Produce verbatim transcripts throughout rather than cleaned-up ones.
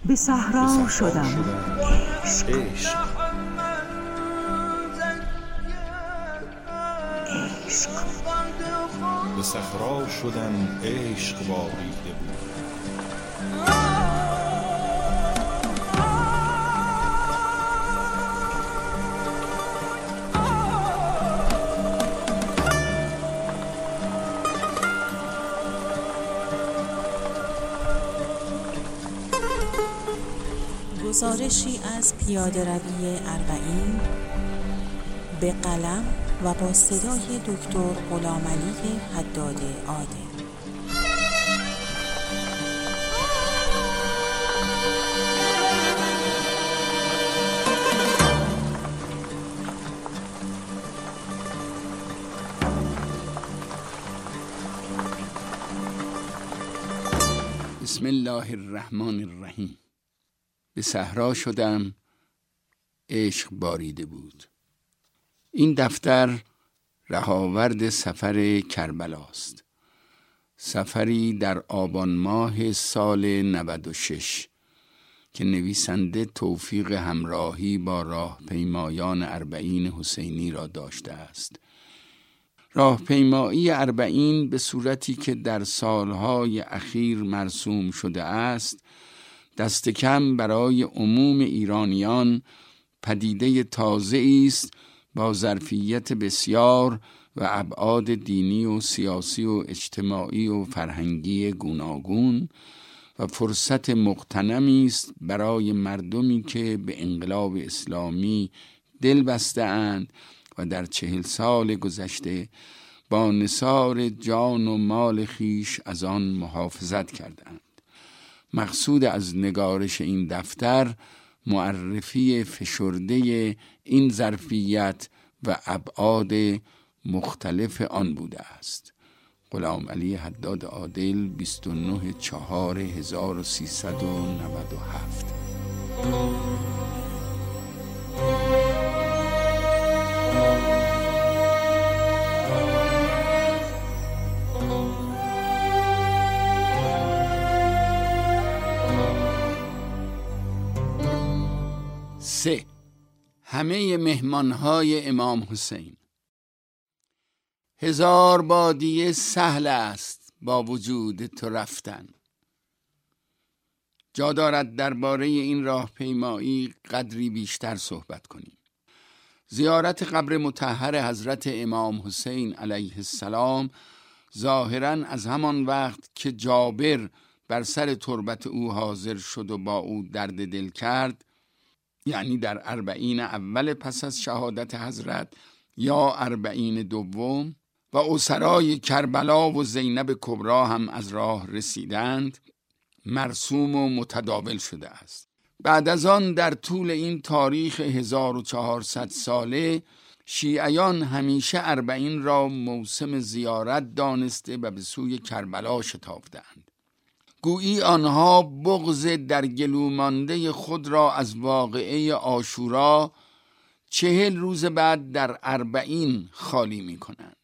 به صحرا شدم عشق عشق به صحرا شدم عشق باریده بود. گزارشی از پیاده روی اربعین به قلم و با صدای دکتر غلامعلی حداد عادل. بسم الله الرحمن الرحیم. به صحرا شدم عشق باریده بود. این دفتر رهاورد سفر کربلاست. سفری در آبان ماه سال نود و شش که نویسنده توفیق همراهی با راهپیمایان اربعین حسینی را داشته است. راهپیمایی اربعین به صورتی که در سالهای اخیر مرسوم شده است، دست کم برای عموم ایرانیان پدیده تازه‌ای است با ظرفیت بسیار و ابعاد دینی و سیاسی و اجتماعی و فرهنگی گوناگون و فرصت مغتنمی است برای مردمی که به انقلاب اسلامی دل بسته‌اند و در چهل سال گذشته با نثار جان و مال خیش از آن محافظت کردند. مقصود از نگارش این دفتر معرفی فشرده این ظرفیت و ابعاد مختلف آن بوده است. غلامعلی حداد عادل، بیست و نه چهار هزار و سیصد و نود و هفت. سه. همه مهمانهای امام حسین. هزار بادیه سهل است با وجود تو رفتن. جا دارد درباره این راهپیمایی قدری بیشتر صحبت کنیم. زیارت قبر مطهر حضرت امام حسین علیه السلام ظاهراً از همان وقت که جابر بر سر تربت او حاضر شد و با او درد دل کرد، یعنی در اربعین اول پس از شهادت حضرت یا اربعین دوم، و اسرای کربلا و زینب کبرا هم از راه رسیدند، مرسوم و متداول شده است. بعد از آن در طول این تاریخ هزار و چهارصد ساله شیعیان همیشه اربعین را موسم زیارت دانسته و به سوی کربلا شتافتند. گویی آنها بغض در گلو مانده خود را از واقعه عاشورا چهل روز بعد در اربعین خالی می کنند.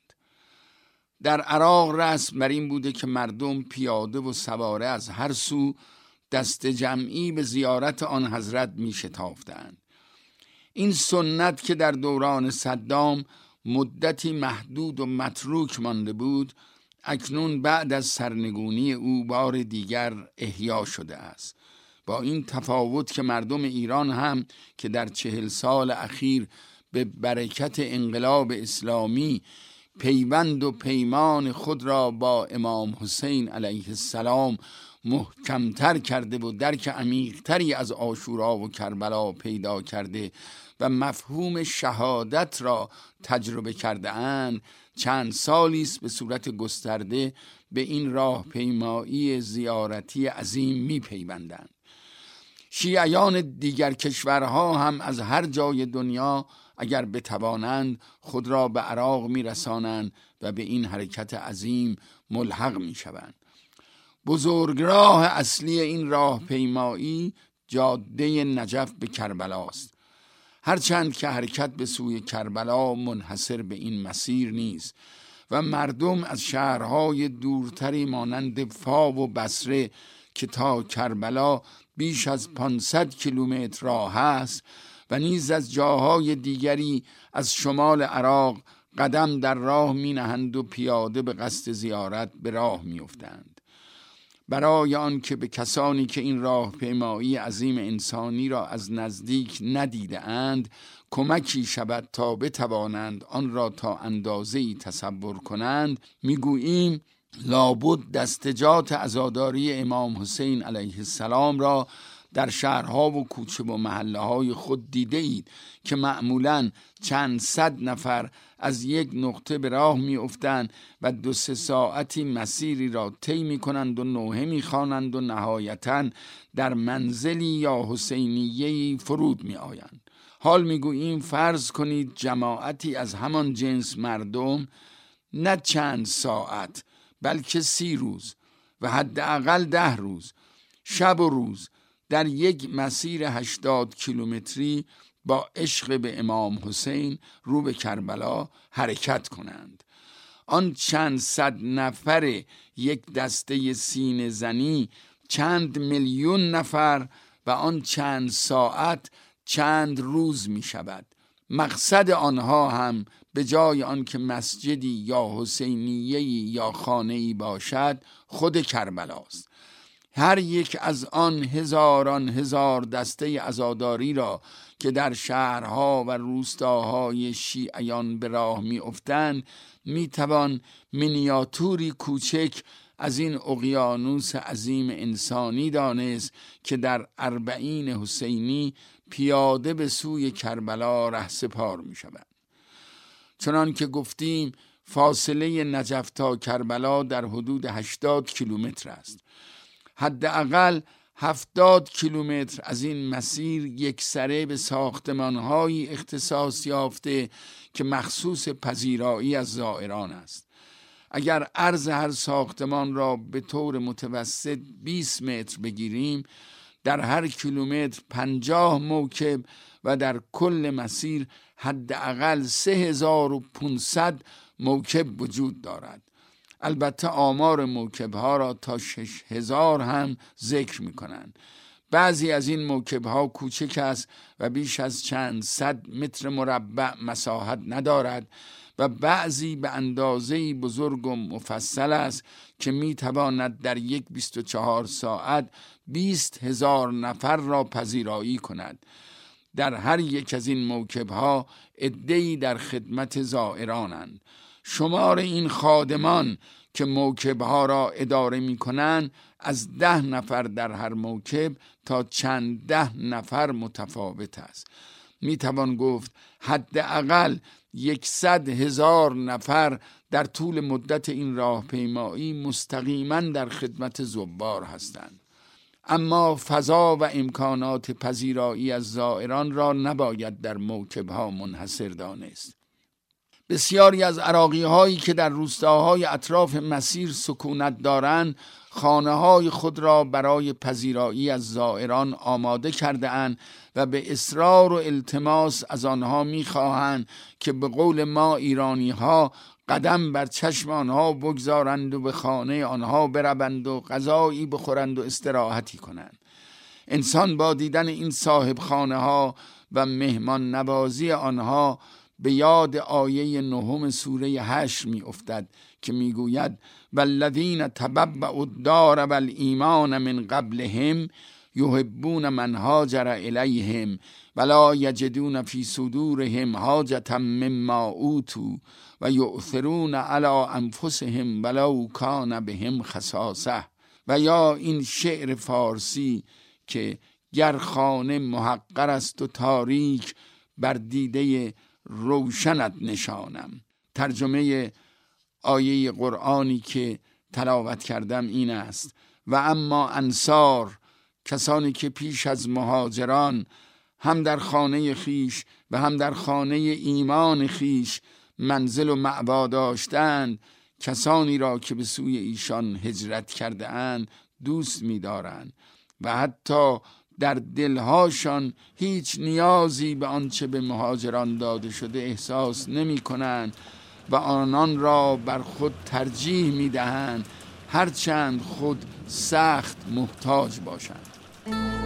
در عراق رسم بر این بوده که مردم پیاده و سواره از هر سو دست جمعی به زیارت آن حضرت می شتافتند. این سنت که در دوران صدام مدتی محدود و متروک مانده بود، اکنون بعد از سرنگونی او بار دیگر احیا شده است. با این تفاوت که مردم ایران هم که در چهل سال اخیر به برکت انقلاب اسلامی پیوند و پیمان خود را با امام حسین علیه السلام محکمتر کرده و درک عمیقتری از عاشورا و کربلا پیدا کرده و مفهوم شهادت را تجربه کرده اند، چند سالی است به صورت گسترده به این راهپیمایی زیارتی عظیم می پیوندند. شیعیان دیگر کشورها هم از هر جای دنیا اگر بتوانند خود را به عراق می رسانند و به این حرکت عظیم ملحق می شوند. بزرگراه اصلی این راهپیمایی جاده نجف به کربلا است. هرچند که حرکت به سوی کربلا منحصر به این مسیر نیست و مردم از شهرهای دورتری مانند فاو و بصره که تا کربلا بیش از پانصد کیلومتر راه است و نیز از جاهای دیگری از شمال عراق قدم در راه می نهند و پیاده به قصد زیارت به راه می افتند. برای آن که به کسانی که این راه پیمایی عظیم انسانی را از نزدیک ندیده اند کمکی شود تا بتوانند آن را تا اندازه‌ای تصور کنند، میگوییم لابد دستجات عزاداری امام حسین علیه السلام را در شهرها و کوچه و محله های خود دیده اید که معمولاً چند صد نفر از یک نقطه به راه می افتند و دو سه ساعتی مسیری را طی می کنند و نوحه می خوانند و نهایتاً در منزلی یا حسینیه‌ای فرود می آیند. حال می گوییم فرض کنید جماعتی از همان جنس مردم نه چند ساعت بلکه سی روز و حداقل ده روز شب و روز در یک مسیر هشتاد کیلومتری با عشق به امام حسین رو به کربلا حرکت کنند. آن چند صد نفر یک دسته سینه زنی چند میلیون نفر و آن چند ساعت چند روز می شود. مقصد آنها هم به جای آن که مسجدی یا حسینیه‌ای یا خانه‌ای باشد خود کربلاست. هر یک از آن هزاران هزار دسته عزاداری را که در شهرها و روستاهای شیعیان به راه می افتند می توان مینیاتوری کوچک از این اقیانوس عظیم انسانی دانست که در اربعین حسینی پیاده به سوی کربلا رهسپار می شود. چنان که گفتیم فاصله نجف تا کربلا در حدود هشتاد کیلومتر است. حداقل هفتاد کیلومتر از این مسیر یکسره به ساختمان‌های اختصاص یافته که مخصوص پذیرایی از زائران است. اگر عرض هر ساختمان را به طور متوسط بیست متر بگیریم، در هر کیلومتر پنجاه موکب و در کل مسیر حداقل سه هزار و پانصد موکب وجود دارد. البته آمار موکب‌ها را تا شش هزار هم ذکر می‌کنند. بعضی از این موکب‌ها کوچک است و بیش از چند صد متر مربع مساحت ندارد و بعضی به اندازه‌ای بزرگ و مفصل است که می‌تواند در یک بیست و چهار ساعت بیست هزار نفر را پذیرایی کند. در هر یک از این موکب‌ها عده‌ای در خدمت زائرانند. شمار این خادمان که موکب‌ها را اداره می‌کنند از ده نفر در هر موکب تا چند ده نفر متفاوت است. می‌توان گفت حداقل یکصد هزار نفر در طول مدت این راهپیمایی مستقیما در خدمت زوار هستند. اما فضا و امکانات پذیرایی از زائران را نباید در موکب‌ها منحصر دانست. بسیاری از عراقی هایی که در روستاهای اطراف مسیر سکونت دارند خانه های خود را برای پذیرایی از زائران آماده کرده اند و به اصرار و التماس از آنها می خواهند که به قول ما ایرانی ها قدم بر چشم آنها بگذارند و به خانه آنها بروند و غذایی بخورند و استراحتی کنند. انسان با دیدن این صاحب خانه ها و مهمان نوازی آنها به یاد آیه نهم سوره حشر می افتد که می گوید والذین تبوأوا الدار والایمان من قبلهم یحبون من هاجر الیهم ولا یجدون فی صدورهم حاجة مما اوتوا و یؤثرون علی انفسهم ولو کان بهم خصاصه. و یا این شعر فارسی که گر خانه محقر است و تاریک بر دیده روشنت نشانم. ترجمه آیه قرآنی که تلاوت کردم این است: و اما انصار، کسانی که پیش از مهاجران هم در خانه خیش و هم در خانه ایمان خیش منزل و مأوا داشتند، کسانی را که به سوی ایشان هجرت کرده اند دوست می دارند و حتی در دلهاشان هیچ نیازی به آنچه به مهاجران داده شده احساس نمی کنند و آنان را بر خود ترجیح می دهند هرچند خود سخت محتاج باشند.